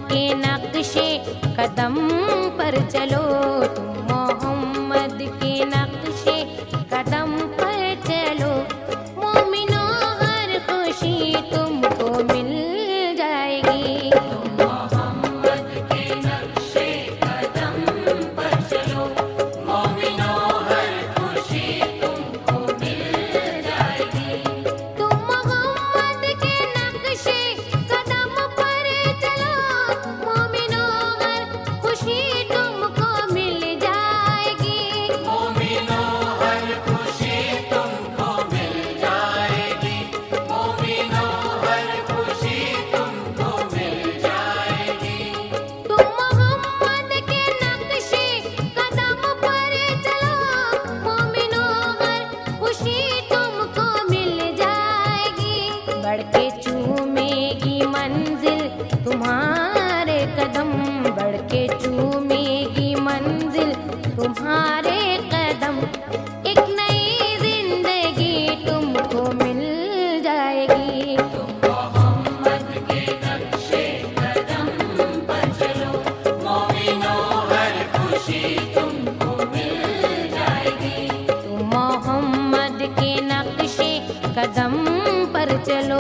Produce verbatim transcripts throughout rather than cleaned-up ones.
के नक्शे कदम पर चलो, तुम मोहम्मद के नक्शे कदम पर चलो। मोमिनो हर खुशी तुमको मिल जाएगी। तुम मोहम्मद के नक्शे कदम पर चलो, मोमिनो हर खुशी तुमको मिल जाएगी। तुम मोहम्मद के नक्शे कदम पर चलो, मोमिनो हर खुशी तुमको मिल जाएगी। मोमिनो हर खुशी तुमको मिल जाएगी। मोमिनो हर खुशी तुमको मिल जाएगी। तुम मोहम्मद के नक्शे कदम पर चलो, मोमिनो हर खुशी तुमको मिल जाएगी। बढ़ के चूमेगी मंजिल तुम्हारे कदम, बढ़ के चूमेगी मंजिल तुम्हारे कदम। एक नई जिंदगी तुमको मिल जाएगी। तुम मोहम्मद के नक्शे कदम पर चलो, मोमिनो हर खुशी तुमको मिल जाएगी। तुम मोहम्मद के नक्शे कदम पर चलो।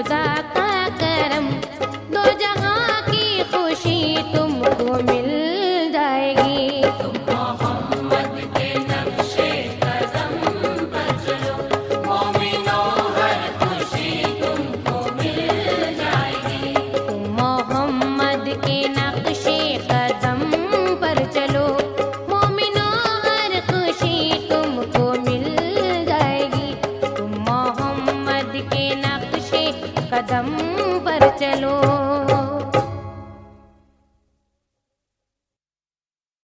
खुदा का करम, दो जहां की खुशी तुमको मिल जाएगी। तुम मोहम्मद के नक्शे कदम पर चलो, मोमिनों हर खुशी तुमको मिल जाएगी। तुम मोहम्मद के नक्शे कदम पर चलो, मोमिनों हर खुशी तुमको मिल जाएगी। तुम मोहम्मद के नक्शे कदम